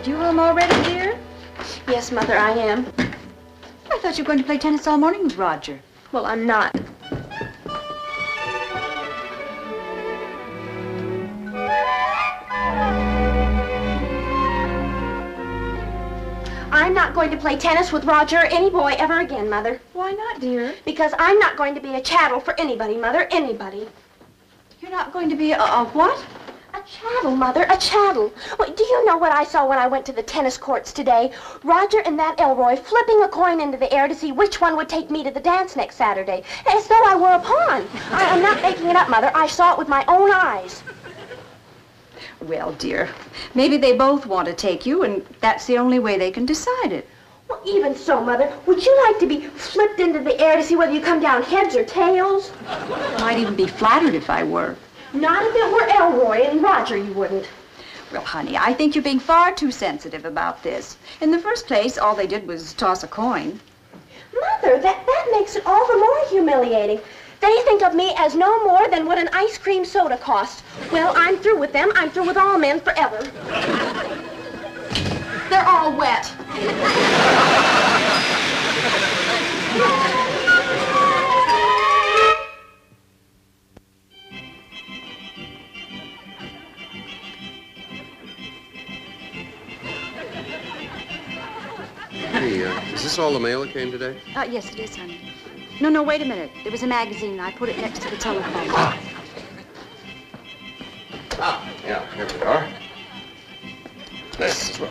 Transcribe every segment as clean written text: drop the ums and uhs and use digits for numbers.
You home already, dear? Yes, Mother, I am. I thought you were going to play tennis all morning with Roger. Well, I'm not. I'm not going to play tennis with Roger or any boy ever again, Mother. Why not, dear? Because I'm not going to be a chattel for anybody, Mother, anybody. You're not going to be a what? A chattel, Mother, a chattel. Well, do you know what I saw when I went to the tennis courts today? Roger and that Elroy flipping a coin into the air to see which one would take me to the dance next Saturday. As though I were a pawn. I'm not making it up, Mother. I saw it with my own eyes. Well, dear, maybe they both want to take you, and that's the only way they can decide it. Well, even so, Mother, would you like to be flipped into the air to see whether you come down heads or tails? I might even be flattered if I were. Not if it were Elroy and Roger, you wouldn't. Well, honey, I think you're being far too sensitive about this. In the first place, all they did was toss a coin. Mother, that makes it all the more humiliating. They think of me as no more than what an ice cream soda costs. Well, I'm through with them. I'm through with all men forever. They're all wet. Hey, is this all the mail that came today? Yes, it is, honey. No, wait a minute. There was a magazine. I put it next to the telephone. Yeah, here we are. This is what...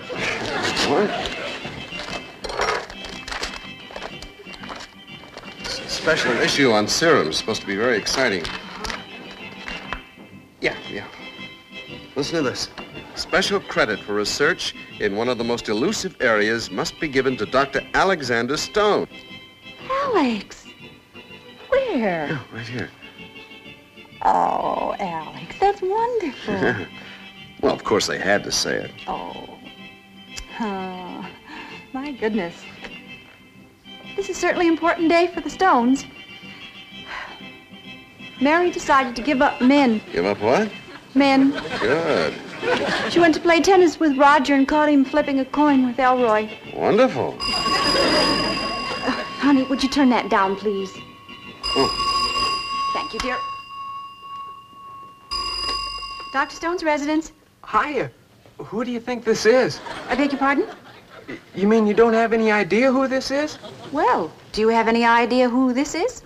It's a special issue on serums. Supposed to be very exciting. Yeah. Listen to this. Special credit for research in one of the most elusive areas must be given to Dr. Alexander Stone. Alex! Where? Yeah, right here. Oh, Alex, that's wonderful. Well, of course they had to say it. Oh, my goodness. This is certainly an important day for the Stones. Mary decided to give up men. Give up what? Men. Good. She went to play tennis with Roger and caught him flipping a coin with Elroy. Wonderful. Honey, would you turn that down, please? Oh. Thank you, dear. Dr. Stone's residence. Hiya. Who do you think this is? I beg your pardon? You mean you don't have any idea who this is? Well, do you have any idea who this is?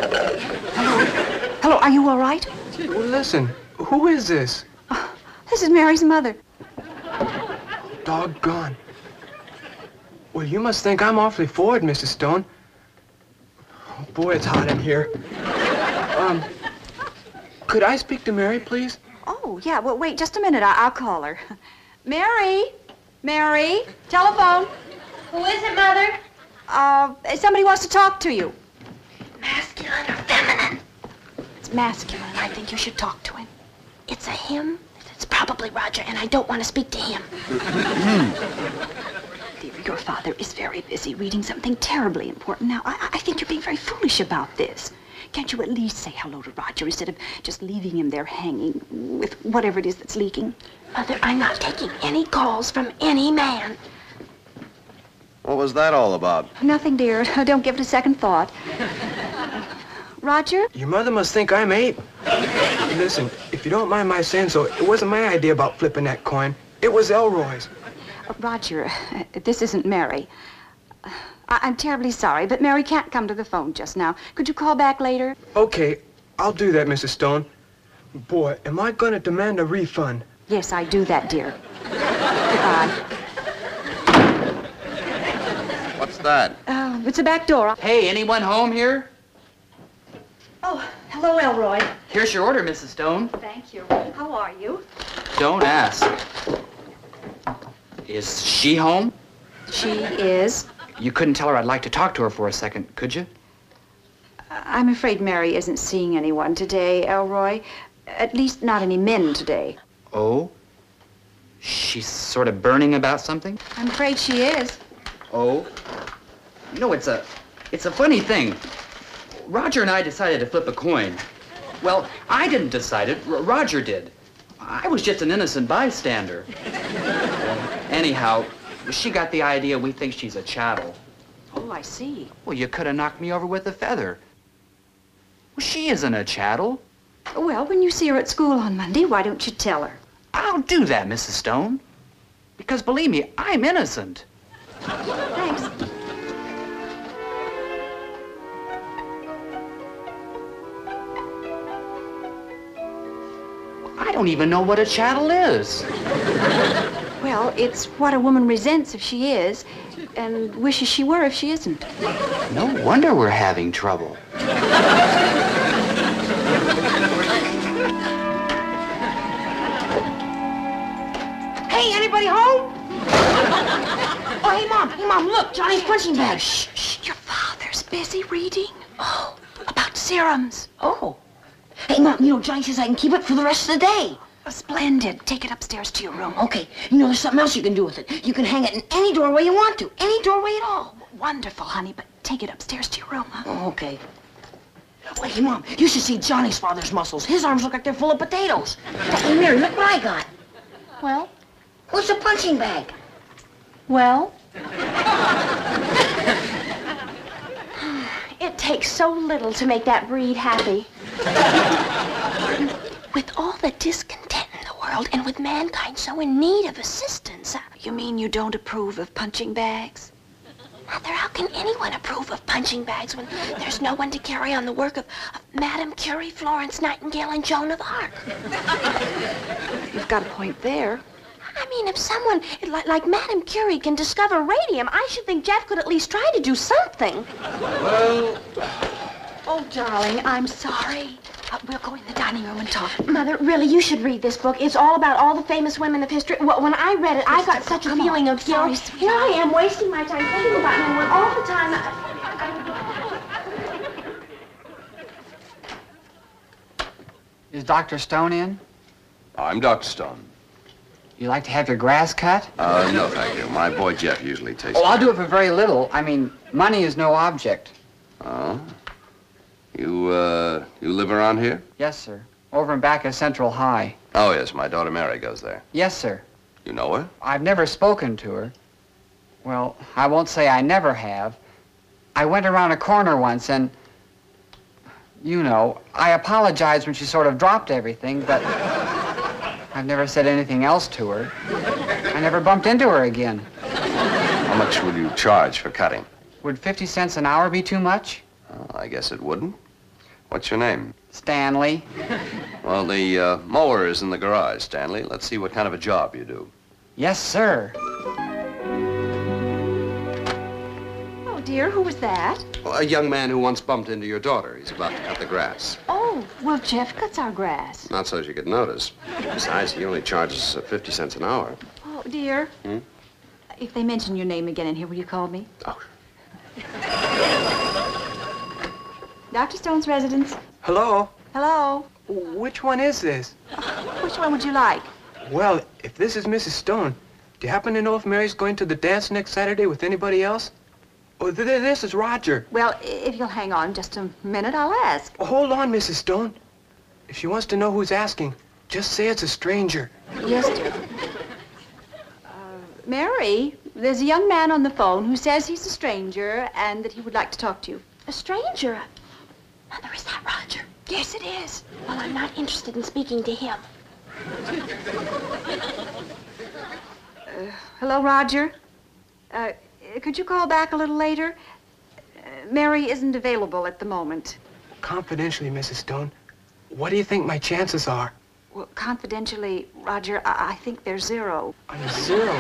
Hello, are you all right? Well, listen, who is this? This is Mary's mother. Doggone. Well, you must think I'm awfully forward, Mrs. Stone. Oh, boy, it's hot in here. Could I speak to Mary, please? Oh, yeah, well, wait just a minute. I'll call her. Mary? Mary? Telephone. Who is it, Mother? Somebody wants to talk to you. Masculine or feminine? It's masculine. I think you should talk to him. It's a him? It's probably Roger, and I don't want to speak to him. Dear, your father is very busy reading something terribly important. Now, I think you're being very foolish about this. Can't you at least say hello to Roger instead of just leaving him there hanging with whatever it is that's leaking? Mother, I'm not taking any calls from any man. What was that all about? Nothing, dear. Don't give it a second thought. Roger? Your mother must think I'm 8. Listen, if you don't mind my saying so, it wasn't my idea about flipping that coin. It was Elroy's. Roger, this isn't Mary. I'm terribly sorry, but Mary can't come to the phone just now. Could you call back later? Okay, I'll do that, Mrs. Stone. Boy, am I gonna demand a refund. Yes, I do that, dear. Goodbye. What's that? It's a back door. Hey, anyone home here? Oh, hello, Elroy. Here's your order, Mrs. Stone. Thank you. How are you? Don't ask. Is she home? She is. You couldn't tell her I'd like to talk to her for a second, could you? I'm afraid Mary isn't seeing anyone today, Elroy. At least not any men today. Oh? She's sort of burning about something? I'm afraid she is. Oh? You know, it's a funny thing. Roger and I decided to flip a coin. Well, I didn't decide it. Roger did. I was just an innocent bystander. Anyhow, she got the idea we think she's a chattel. Oh, I see. Well, you could have knocked me over with a feather. Well, she isn't a chattel. Well, when you see her at school on Monday, why don't you tell her? I'll do that, Mrs. Stone. Because believe me, I'm innocent. Thanks. I don't even know what a chattel is. Well, it's what a woman resents if she is, and wishes she were if she isn't. No wonder we're having trouble. Hey, anybody home? Oh, hey, Mom, look, Johnny's punching bag. Shh, your father's busy reading. Oh, about serums. Oh. Hey, Mom, Johnny says I can keep it for the rest of the day. Splendid. Take it upstairs to your room. Okay, there's something else you can do with it. You can hang it in any doorway you want to. Any doorway at all. Wonderful, honey, but take it upstairs to your room, huh? Oh, okay. Wait, hey, Mom, you should see Johnny's father's muscles. His arms look like they're full of potatoes. Hey, Mary, look what I got. Well? What's a punching bag? Well? It takes so little to make that breed happy. With all the discontent in the world, and with mankind so in need of assistance. You mean you don't approve of punching bags? Mother, how can anyone approve of punching bags when there's no one to carry on the work of Madame Curie, Florence Nightingale, and Joan of Arc? You've got a point there. I mean, if someone like Madame Curie can discover radium, I should think Jeff could at least try to do something. Well, Oh, darling, I'm sorry. We'll go in the dining room and talk. Mother, really, you should read this book. It's all about all the famous women of history. Well, when I read it, I got such a feeling of guilt. Here I am wasting my time thinking about men when all the time Is Dr. Stone in? I'm Dr. Stone. You like to have your grass cut? No, thank you. My boy Jeff usually takes Oh, I'll do it for very little. I mean, money is no object. Oh? You live around here? Yes, sir. Over and back of Central High. Oh, yes. My daughter Mary goes there. Yes, sir. You know her? I've never spoken to her. Well, I won't say I never have. I went around a corner once and, I apologized when she sort of dropped everything, but I've never said anything else to her. I never bumped into her again. How much will you charge for cutting? Would 50 cents an hour be too much? I guess it wouldn't. What's your name? Stanley. Well, the mower is in the garage, Stanley. Let's see what kind of a job you do. Yes, sir. Oh, dear, who was that? Well, a young man who once bumped into your daughter. He's about to cut the grass. Oh, well, Jeff cuts our grass. Not so she could notice. Besides, he only charges 50 cents an hour. Oh, dear. If they mention your name again in here, will you call me? Oh. Dr. Stone's residence. Hello? Hello. Which one is this? Which one would you like? Well, if this is Mrs. Stone, do you happen to know if Mary's going to the dance next Saturday with anybody else? Oh, this is Roger. Well, if you'll hang on just a minute, I'll ask. Oh, hold on, Mrs. Stone. If she wants to know who's asking, just say it's a stranger. Yes, dear. Mary, there's a young man on the phone who says he's a stranger and that he would like to talk to you. A stranger? Mother, is that Roger? Yes, it is. Well, I'm not interested in speaking to him. Hello, Roger. Could you call back a little later? Mary isn't available at the moment. Confidentially, Mrs. Stone, what do you think my chances are? Well, confidentially, Roger, I think they're 0. I'm 0.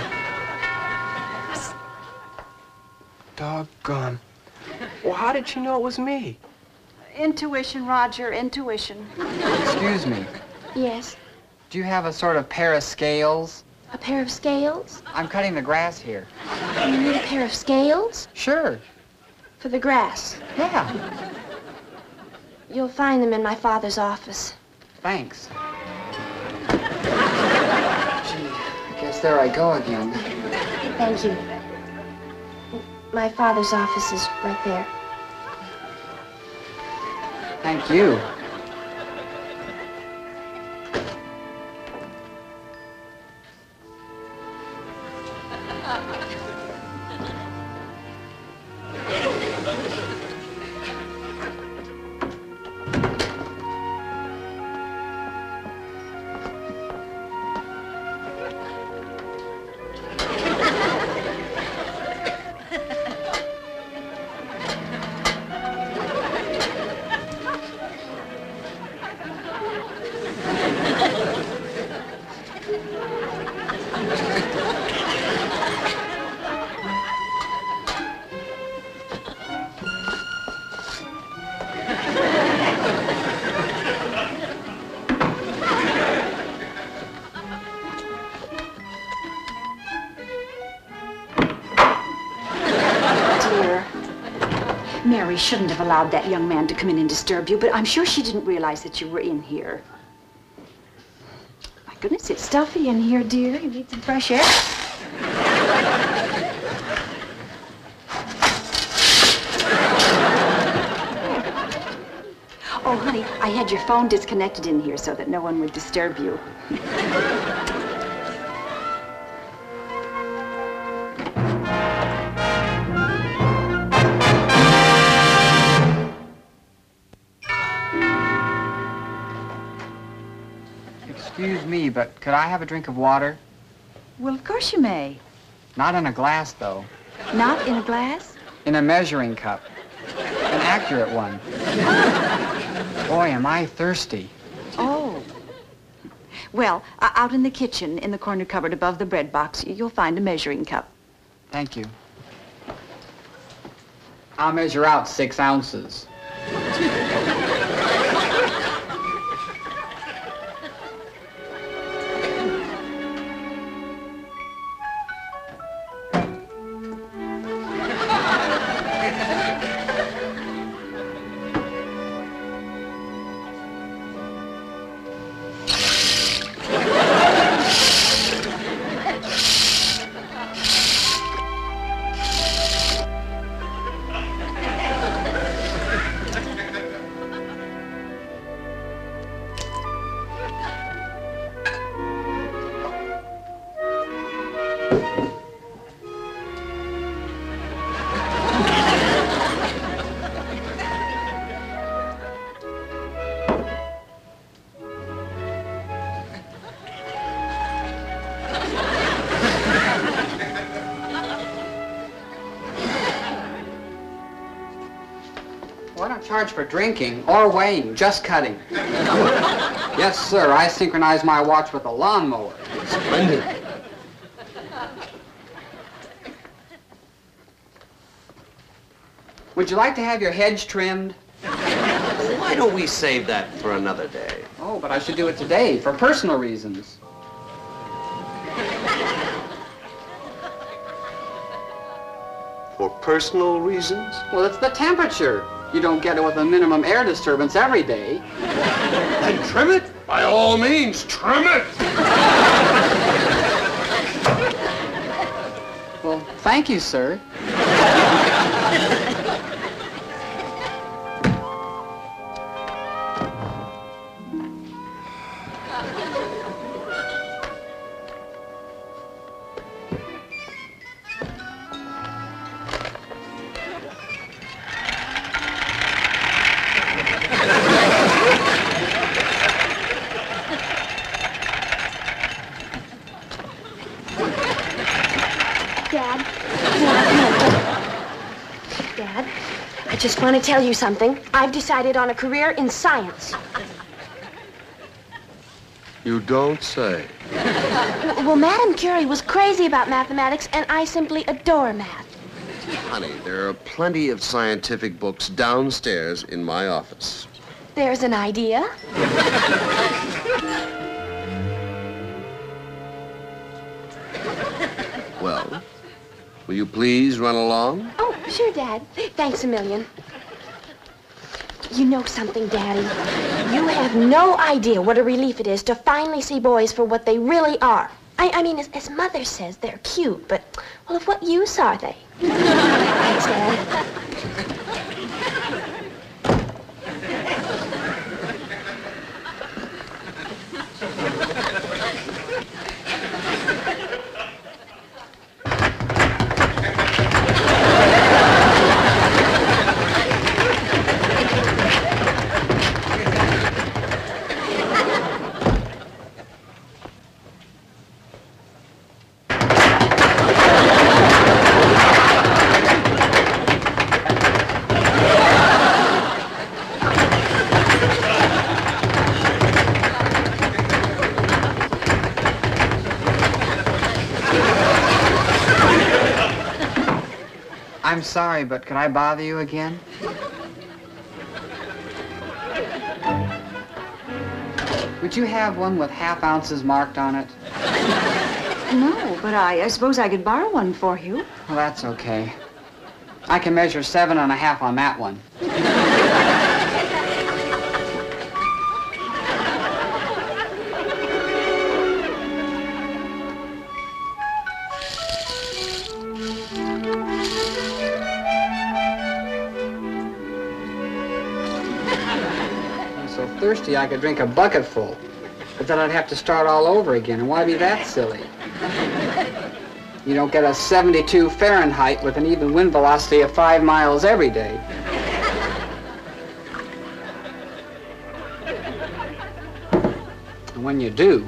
Doggone. Well, how did she know it was me? Intuition, Roger, intuition. Excuse me. Yes. Do you have a sort of pair of scales? A pair of scales? I'm cutting the grass here. You need a pair of scales? Sure. For the grass? Yeah. You'll find them in my father's office. Thanks. Gee, I guess there I go again. Thank you. My father's office is right there. Thank you. Mary shouldn't have allowed that young man to come in and disturb you, but I'm sure she didn't realize that you were in here. My goodness, it's stuffy in here, dear. You need some fresh air. Oh, honey, I had your phone disconnected in here so that no one would disturb you. Excuse me, but could I have a drink of water? Well, of course you may. Not in a glass, though. Not in a glass? In a measuring cup. An accurate one. Boy, am I thirsty. Oh. Well, out in the kitchen, in the corner cupboard above the bread box, you'll find a measuring cup. Thank you. I'll measure out 6 ounces. Well, I don't charge for drinking or weighing, just cutting. Yes, sir, I synchronize my watch with a lawnmower. Splendid. Would you like to have your hedge trimmed? Why don't we save that for another day? Oh, but I should do it today for personal reasons. For personal reasons? Well, it's the temperature. You don't get it with a minimum air disturbance every day. Then trim it? By all means, trim it! Well, thank you, sir. Dad, I just want to tell you something. I've decided on a career in science. You don't say. Well, Madame Curie was crazy about mathematics, and I simply adore math. Honey, there are plenty of scientific books downstairs in my office. There's an idea. Well, will you please run along? Oh, sure, Dad. Thanks a million. You know something, Daddy? You have no idea what a relief it is to finally see boys for what they really are. I mean, as Mother says, they're cute, but, well, of what use are they? Thanks, Dad. I'm sorry, but could I bother you again? Would you have one with half ounces marked on it? No, but I suppose I could borrow one for you. Well, that's okay. I can measure 7.5 on that one. I'm so thirsty I could drink a bucketful. But then I'd have to start all over again, and why be that silly? You don't get a 72 Fahrenheit with an even wind velocity of 5 miles every day. And when you do...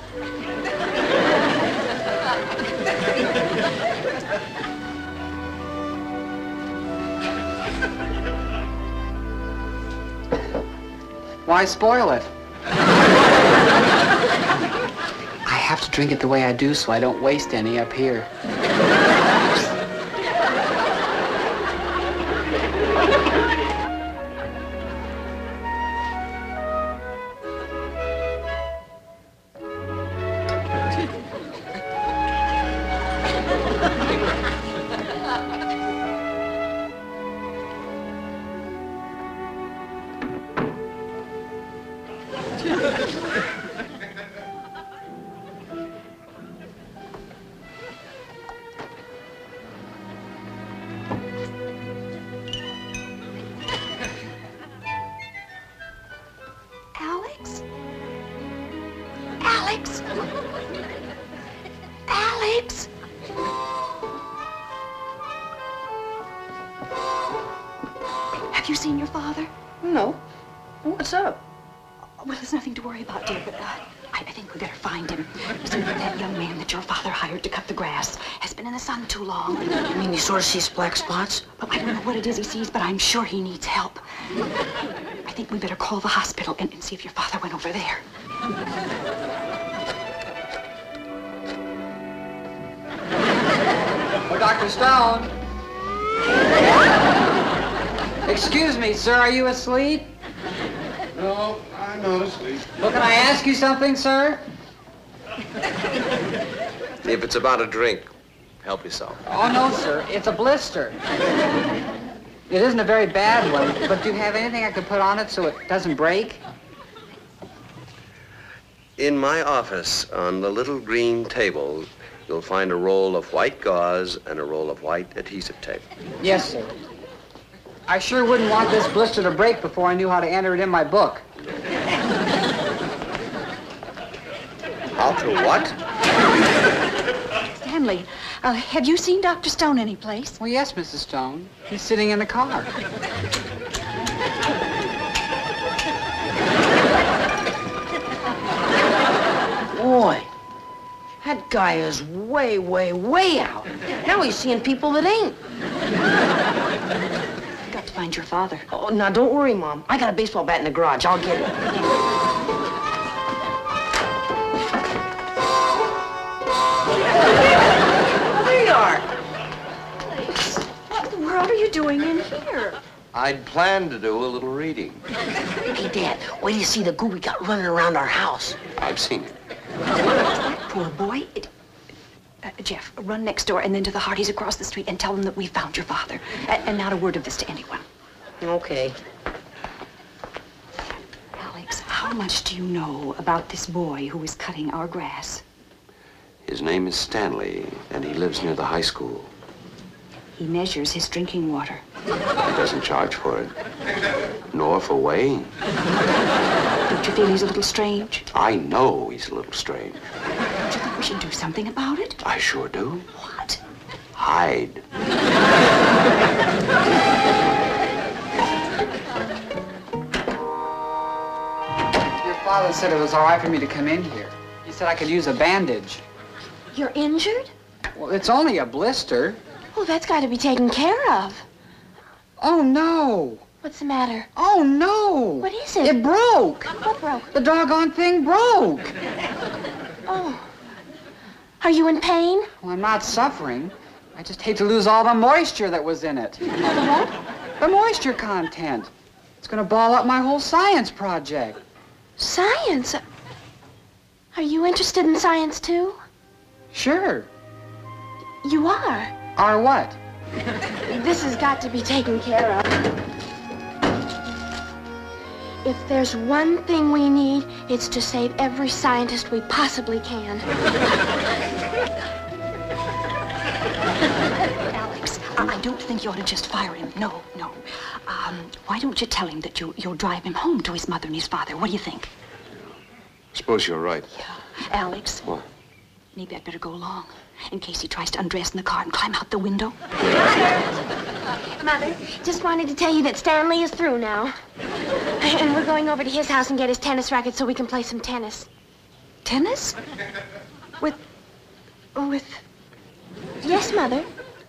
why spoil it? I have to drink it the way I do so I don't waste any up here. Alex? Alex? Alex? Have you seen your father? No. What's up? Well, there's nothing to worry about, dear, but I think we better find him. See, that young man that your father hired to cut the grass has been in the sun too long. You mean he sort of sees black spots? Well, I don't know what it is he sees, but I'm sure he needs help. I think we better call the hospital and see if your father went over there. Oh, Dr. Stone. Excuse me, sir, are you asleep? No, I'm not asleep. Well, can I ask you something, sir? If it's about a drink, help yourself. Oh, no, sir. It's a blister. It isn't a very bad one, but do you have anything I could put on it so it doesn't break? In my office, on the little green table, you'll find a roll of white gauze and a roll of white adhesive tape. Yes, sir. I sure wouldn't want this blister to break before I knew how to enter it in my book. How to what? Stanley, have you seen Dr. Stone anyplace? Well, yes, Mrs. Stone. He's sitting in the car. Boy, that guy is way, way, way out. Now he's seeing people that ain't. I've got to find your father. Oh, now don't worry, Mom. I got a baseball bat in the garage. I'll get it. There you are. What in the world are you doing in here? I'd planned to do a little reading. Hey, Dad, wait till you see the goo we got running around our house. I've seen it. Poor boy. Jeff, run next door and then to the Hardys across the street and tell them that we found your father. And not a word of this to anyone. Okay. Alex, how much do you know about this boy who is cutting our grass? His name is Stanley, and he lives near the high school. He measures his drinking water. He doesn't charge for it, nor for weighing. Don't you feel he's a little strange? I know he's a little strange. Don't you think we should do something about it? I sure do. What? Hide. Your father said it was all right for me to come in here. He said I could use a bandage. You're injured? Well, it's only a blister. Oh, that's got to be taken care of. Oh, no. What's the matter? Oh, no. What is it? It broke. What broke? The doggone thing broke. Oh. Are you in pain? Well, I'm not suffering. I just hate to lose all the moisture that was in it. What? The moisture content. It's going to ball up my whole science project. Science? Are you interested in science, too? Sure. You are? Or what? This has got to be taken care of. If there's one thing we need, it's to save every scientist we possibly can. Alex, I don't think you ought to just fire him. No, no. Why don't you tell him that you'll drive him home to his mother and his father? What do you think? Suppose you're right. Yeah. Alex. What? Maybe I'd better go along, in case he tries to undress in the car and climb out the window. Mother, just wanted to tell you that Stanley is through now. And we're going over to his house and get his tennis racket so we can play some tennis. Tennis? With... Yes, Mother.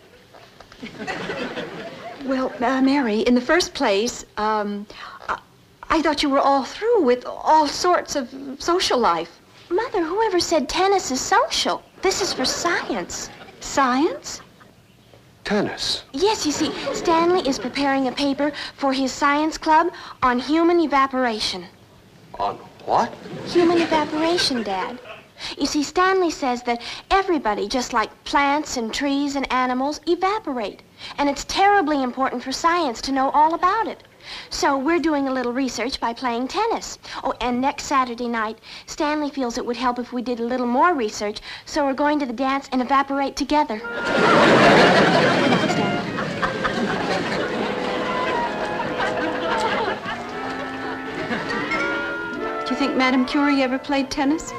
Well, Mary, in the first place, I thought you were all through with all sorts of social life. Mother, whoever said tennis is social? This is for science. Science? Tennis. Yes, you see, Stanley is preparing a paper for his science club on human evaporation. On what? Human evaporation, Dad. You see, Stanley says that everybody, just like plants and trees and animals, evaporate. And it's terribly important for science to know all about it. So we're doing a little research by playing tennis. Oh, and next Saturday night, Stanley feels it would help if we did a little more research, so we're going to the dance and evaporate together. Come on, Stanley. Do you think Madame Curie ever played tennis?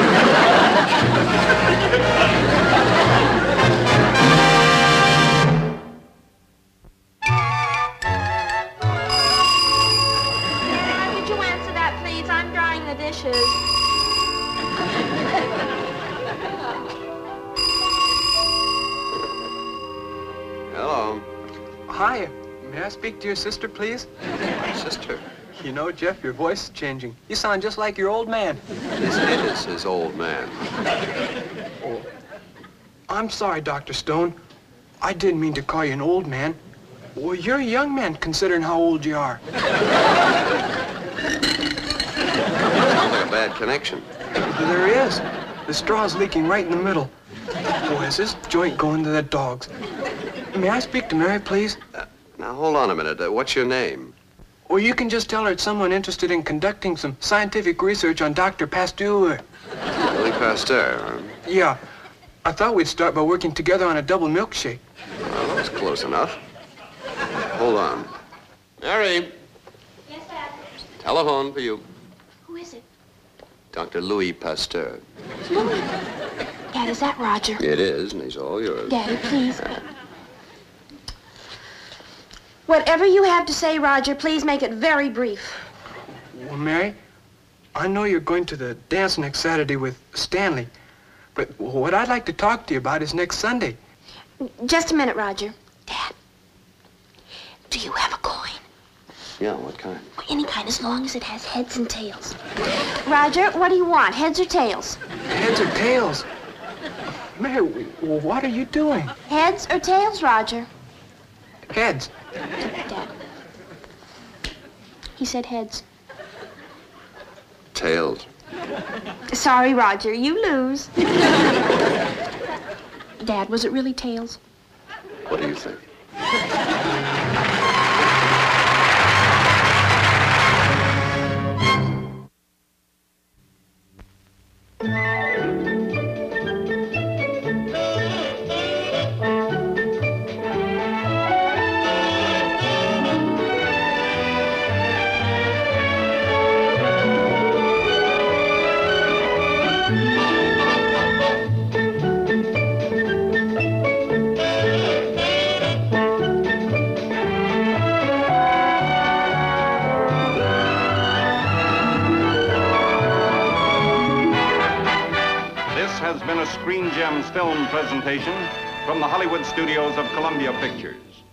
Could you answer that, please? I'm drying the dishes. Hello. Hi. May I speak to your sister, please? My sister. You know, Jeff, your voice is changing. You sound just like your old man. This is his old man. Oh. I'm sorry, Dr. Stone. I didn't mean to call you an old man. Well, you're a young man, considering how old you are. Sounds like a bad connection. There is. The straw's leaking right in the middle. Boy, is this joint going to the dogs. May I speak to Mary, please? Now, hold on a minute. What's your name? Or you can just tell her it's someone interested in conducting some scientific research on Dr. Pasteur. Louis Pasteur, huh? Yeah. I thought we'd start by working together on a double milkshake. Well, that was close enough. Hold on. Mary, Yes, Dad. telephone for you. Who is it? Dr. Louis Pasteur. Louis. Dad, is that Roger? It is, and he's all yours. Daddy, please. Whatever you have to say, Roger, please make it very brief. Well, Mary, I know you're going to the dance next Saturday with Stanley, but what I'd like to talk to you about is next Sunday. Just a minute, Roger. Dad, do you have a coin? Yeah, what kind? Any kind, as long as it has heads and tails. Roger, what do you want, heads or tails? Heads or tails? Mary, what are you doing? Heads or tails, Roger? Heads. Dad. He said heads. Tails. Sorry, Roger, you lose. Dad, was it really tails? What do you think? Screen Gems film presentation from the Hollywood studios of Columbia Pictures.